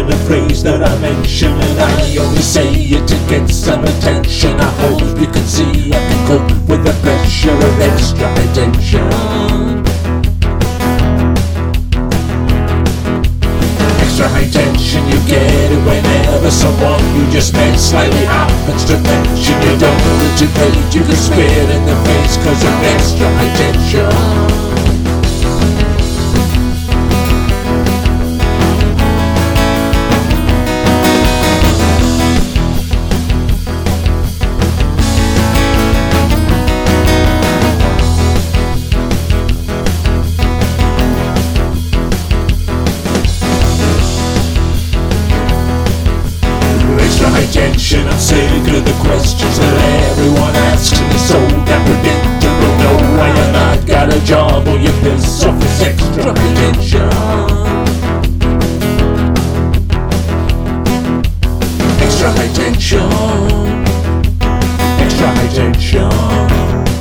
in the phrase that I mention, and I only say it to get some attention. I hope you can see I can cope with the pressure of extra high tension. Extra high tension, you get it whenever someone you just met slightly happens to mention you don't need to pay. You can spit in the face cause of extra high tension. Attention, I'm sick of the questions that everyone asks me, so damn predictable. No, I am not got a job or you piss off this extra attention. Extra high tension. Extra high tension.